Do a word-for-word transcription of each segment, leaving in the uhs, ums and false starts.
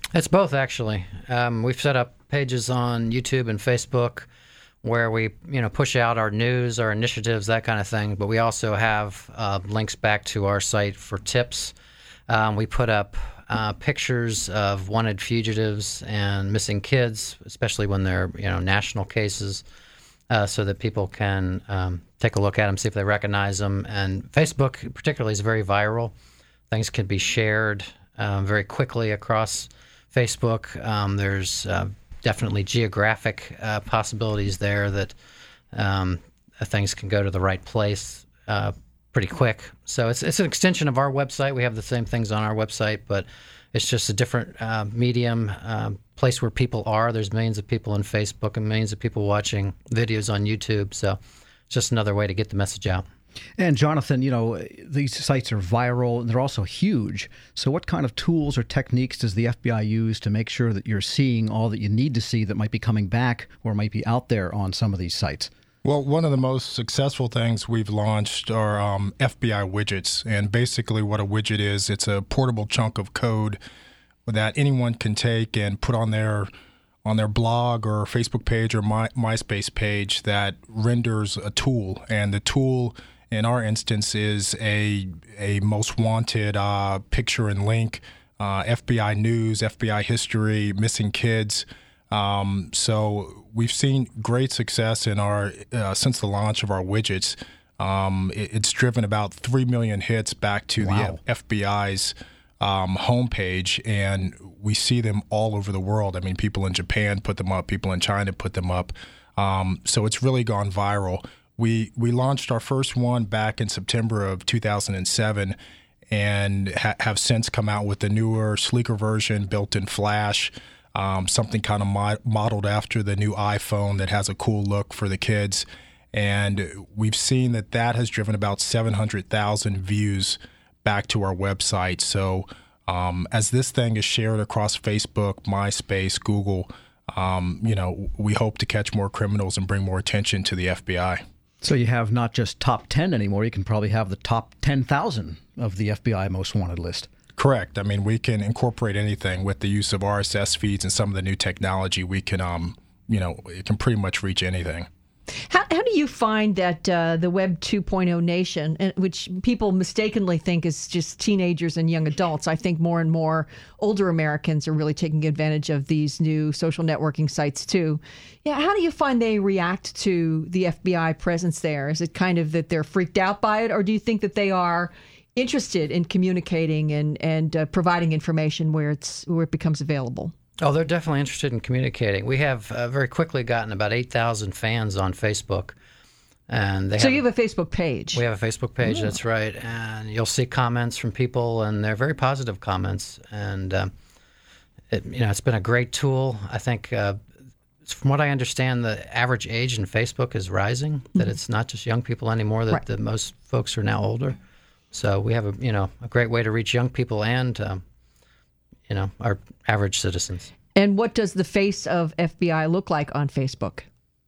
It's both, actually. Um, we've set up pages on YouTube and Facebook where we, you know, push out our news, our initiatives, that kind of thing. But we also have uh, links back to our site for tips. Um, we put up uh, pictures of wanted fugitives and missing kids, especially when they're, you know, national cases, uh, so that people can um, take a look at them, see if they recognize them. And Facebook, particularly, is very viral. Things can be shared um, very quickly across Facebook. Um, there's uh, definitely geographic uh, possibilities there that um, things can go to the right place uh, pretty quick. So it's it's an extension of our website. We have the same things on our website, but it's just a different uh, medium, uh, place where people are. There's millions of people on Facebook and millions of people watching videos on YouTube. So it's just another way to get the message out. And Jonathan, you know, these sites are viral and they're also huge. So what kind of tools or techniques does the F B I use to make sure that you're seeing all that you need to see that might be coming back or might be out there on some of these sites? Well, one of the most successful things we've launched are um, F B I widgets. And basically what a widget is, it's a portable chunk of code that anyone can take and put on their on their blog or Facebook page or My, MySpace page that renders a tool. And the tool in our instance is a a most wanted uh, picture and link, uh, F B I news, F B I history, missing kids. Um, so we've seen great success in our uh, since the launch of our widgets. Um, it, it's driven about three million hits back to Wow. the F B I's um, homepage, and we see them all over the world. I mean, people in Japan put them up, people in China put them up. Um, so it's really gone viral. We we launched our first one back in September of two thousand seven and ha- have since come out with a newer, sleeker version built in Flash, um, something kind of mo- modeled after the new iPhone that has a cool look for the kids. And we've seen that that has driven about seven hundred thousand views back to our website. So um, as this thing is shared across Facebook, MySpace, Google, um, you know, we hope to catch more criminals and bring more attention to the F B I. So you have not just top ten anymore, you can probably have the top ten thousand of the F B I most wanted list. Correct. I mean, we can incorporate anything with the use of R S S feeds and some of the new technology. We can, um, you know, it can pretty much reach anything. How, how do you find that uh, the Web two point oh nation, uh, which people mistakenly think is just teenagers and young adults, I think more and more older Americans are really taking advantage of these new social networking sites too. Yeah, how do you find they react to the F B I presence there? Is it kind of that they're freaked out by it, or do you think that they are interested in communicating and and uh, providing information where it's where it becomes available? Oh, they're definitely interested in communicating. We have uh, very quickly gotten about eight thousand fans on Facebook. And they so have, you have a Facebook page. We have a Facebook page, yeah. That's right. And you'll see comments from people, and they're very positive comments. And, um, it, you know, it's been a great tool. I think, uh, from what I understand, the average age in Facebook is rising, mm-hmm. that it's not just young people anymore, that, right. that most folks are now older. So we have, a you know, a great way to reach young people and um, you know, our average citizens. And what does the face of F B I look like on Facebook?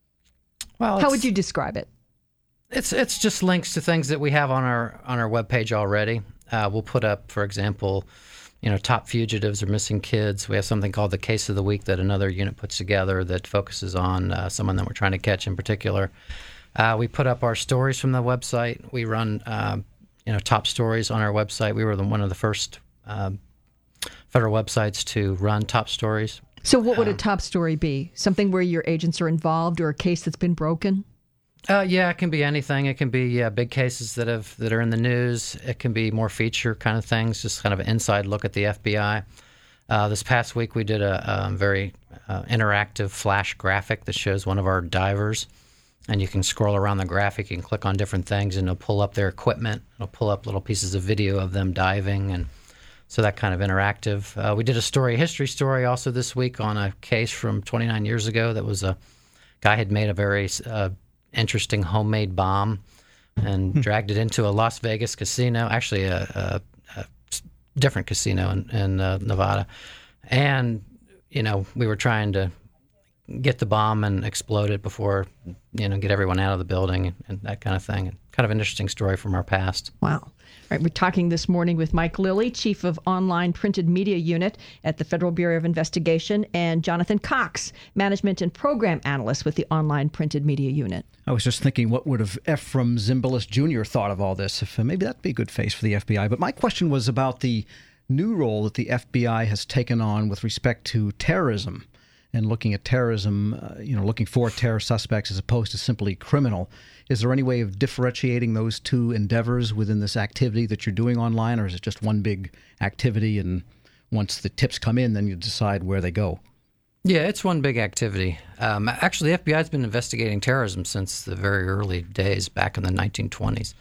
Well, how would you describe it? It's it's just links to things that we have on our on our webpage already. Uh, we'll put up, for example, you know, top fugitives or missing kids. We have something called the Case of the Week that another unit puts together that focuses on uh, someone that we're trying to catch in particular. Uh, we put up our stories from the website. We run, uh, you know, top stories on our website. We were the, one of the first Uh, federal websites to run top stories. So what would um, a top story be? Something where your agents are involved or a case that's been broken? Uh, yeah, it can be anything. It can be yeah, big cases that have that are in the news. It can be more feature kind of things, just kind of an inside look at the F B I. Uh, this past week we did a, a very uh, interactive flash graphic that shows one of our divers, and you can scroll around the graphic and click on different things, and it'll pull up their equipment. It'll pull up little pieces of video of them diving, and so that kind of interactive. Uh, we did a story, a history story also this week on a case from twenty-nine years ago that was a guy had made a very uh, interesting homemade bomb and hmm. dragged it into a Las Vegas casino, actually a, a, a different casino in, in uh, Nevada. And, you know, we were trying to get the bomb and explode it before, you know, get everyone out of the building and, and that kind of thing. Kind of an interesting story from our past. Wow. All right, we're talking this morning with Mike Lilly, Chief of Online Printed Media Unit at the Federal Bureau of Investigation, and Jonathan Cox, Management and Program Analyst with the Online Printed Media Unit. I was just thinking, what would have Ephraim Zimbalist Junior thought of all this? If uh, maybe that'd be a good face for the F B I. But my question was about the new role that the F B I has taken on with respect to terrorism and looking at terrorism, uh, you know, looking for terror suspects as opposed to simply criminal. Is there any way of differentiating those two endeavors within this activity that you're doing online, or is it just one big activity and once the tips come in, then you decide where they go? Yeah, it's one big activity. Um, actually, the F B I has been investigating terrorism since the very early days, back in the nineteen twenties.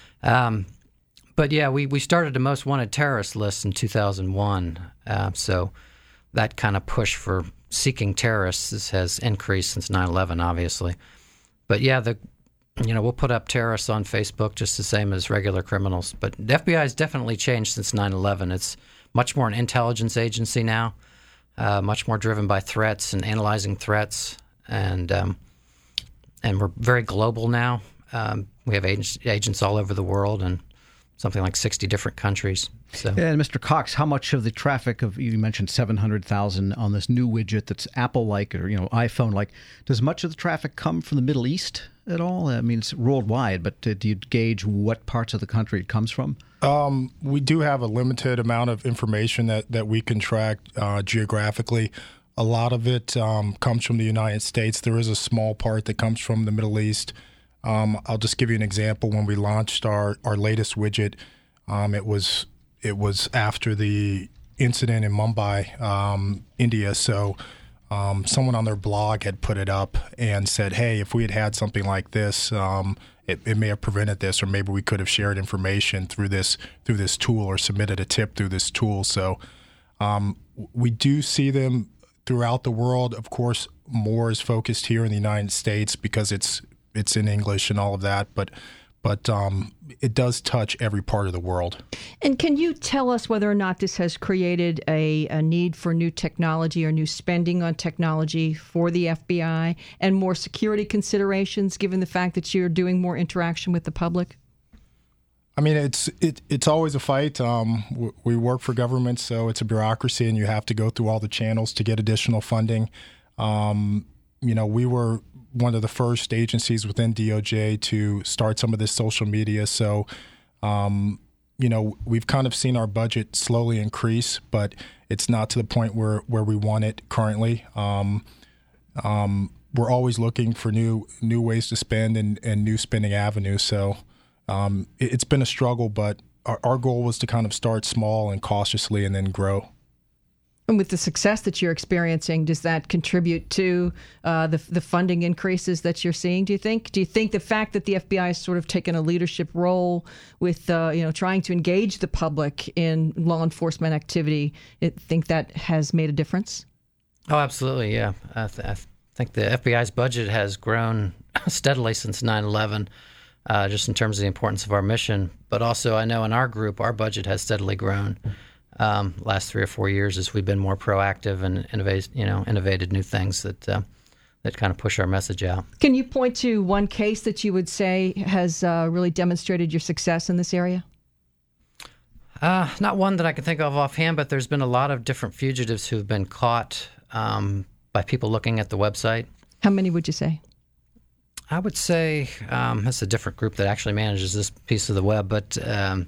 Um, but yeah, we, we started a most wanted terrorist list in two thousand one. Uh, so that kind of push for seeking terrorists has increased since nine eleven, obviously. But yeah, the you know we'll put up terrorists on Facebook just the same as regular criminals. But the F B I has definitely changed since nine eleven. It's much more an intelligence agency now, uh, much more driven by threats and analyzing threats, and um, and we're very global now. Um, we have agents, agents all over the world and something like sixty different countries. So. And Mister Cox, how much of the traffic of, you mentioned seven hundred thousand on this new widget that's Apple-like or, you know, iPhone-like, does much of the traffic come from the Middle East at all? I mean, it's worldwide, but uh, do you gauge what parts of the country it comes from? Um, we do have a limited amount of information that, that we can track uh, geographically. A lot of it um, comes from the United States. There is a small part that comes from the Middle East. Um, I'll just give you an example. When we launched our, our latest widget, um, it was it was after the incident in Mumbai, um, India. So um, someone on their blog had put it up and said, hey, if we had had something like this, um, it, it may have prevented this, or maybe we could have shared information through this through this tool or submitted a tip through this tool. So um, we do see them throughout the world. Of course, more is focused here in the United States because it's it's in English and all of that, but but um, it does touch every part of the world. And can you tell us whether or not this has created a, a need for new technology or new spending on technology for the F B I and more security considerations, given the fact that you're doing more interaction with the public? I mean, it's it, it's always a fight. Um, w- we work for government, so it's a bureaucracy, and you have to go through all the channels to get additional funding. Um, you know, we were one of the first agencies within D O J to start some of this social media. So, um, you know, we've kind of seen our budget slowly increase, but it's not to the point where, where we want it currently. Um, um, we're always looking for new new ways to spend and, and new spending avenues. So um, it, it's been a struggle, but our, our goal was to kind of start small and cautiously and then grow. And with the success that you're experiencing, does that contribute to uh, the the funding increases that you're seeing, do you think? Do you think the fact that the F B I has sort of taken a leadership role with, uh, you know, trying to engage the public in law enforcement activity, it, think that has made a difference? Oh, absolutely, yeah. I, th- I think the F B I's budget has grown steadily since nine eleven, uh, just in terms of the importance of our mission. But also, I know in our group, our budget has steadily grown. Um, last three or four years as we've been more proactive and innovate, you know, innovated new things that uh, that kind of push our message out. Can you point to one case that you would say has uh, really demonstrated your success in this area? Uh, not one that I can think of offhand, but there's been a lot of different fugitives who've been caught um, by people looking at the website. How many would you say? I would say um, it's a different group that actually manages this piece of the web, but um,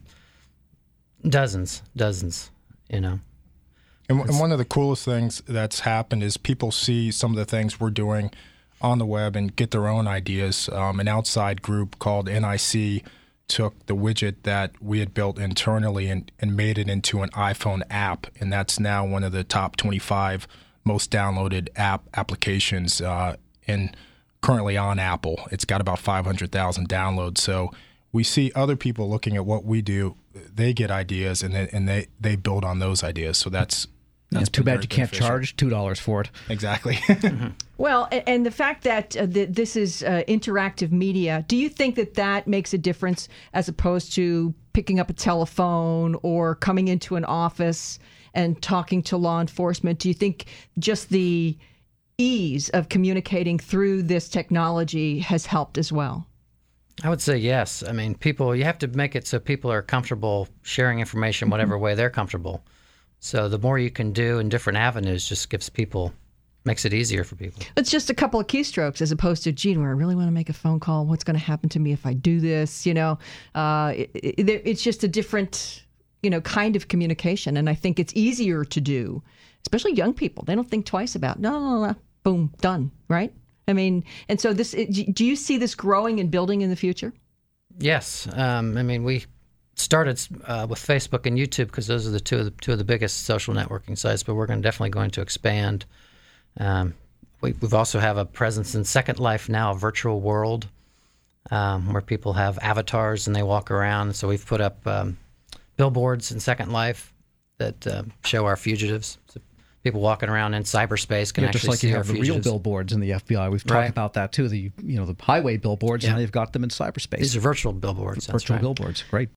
dozens, dozens. You know, and, and one of the coolest things that's happened is people see some of the things we're doing on the web and get their own ideas. Um, an outside group called N I C took the widget that we had built internally and, and made it into an iPhone app, and that's now one of the top twenty-five most downloaded app applications uh, and currently on Apple. It's got about five hundred thousand downloads. So we see other people looking at what we do. They get ideas and they, and they, they build on those ideas. So that's that's yeah, too bad you can't beneficial. charge two dollars for it. Exactly. Mm-hmm. Well, and the fact that uh, th- this is uh, interactive media, do you think that that makes a difference as opposed to picking up a telephone or coming into an office and talking to law enforcement? Do you think just the ease of communicating through this technology has helped as well? I would say yes. I mean, people, you have to make it so people are comfortable sharing information whatever way they're comfortable. So the more you can do in different avenues just gives people, makes it easier for people. It's just a couple of keystrokes as opposed to, gee, do I really want to make a phone call? What's going to happen to me if I do this? You know, uh, it, it, it's just a different, you know, kind of communication. And I think it's easier to do, especially young people. They don't think twice about, no, no, no, no, boom, done, right? I mean, and so this, do you see this growing and building in the future? Yes. Um, I mean, we started uh, with Facebook and YouTube because those are the two of the, two of the biggest social networking sites, but we're going to definitely going to expand. Um, we, we've also have a presence in Second Life now, a virtual world um, where people have avatars and they walk around. So we've put up um, billboards in Second Life that uh, show our fugitives. So people walking around in cyberspace can yeah, actually just like see you our have the fugitives. real billboards in the F B I. We've talked Right. about that too. The you know the highway billboards, Yeah. and they've got them in cyberspace. These are virtual billboards. That's virtual right. billboards. Great.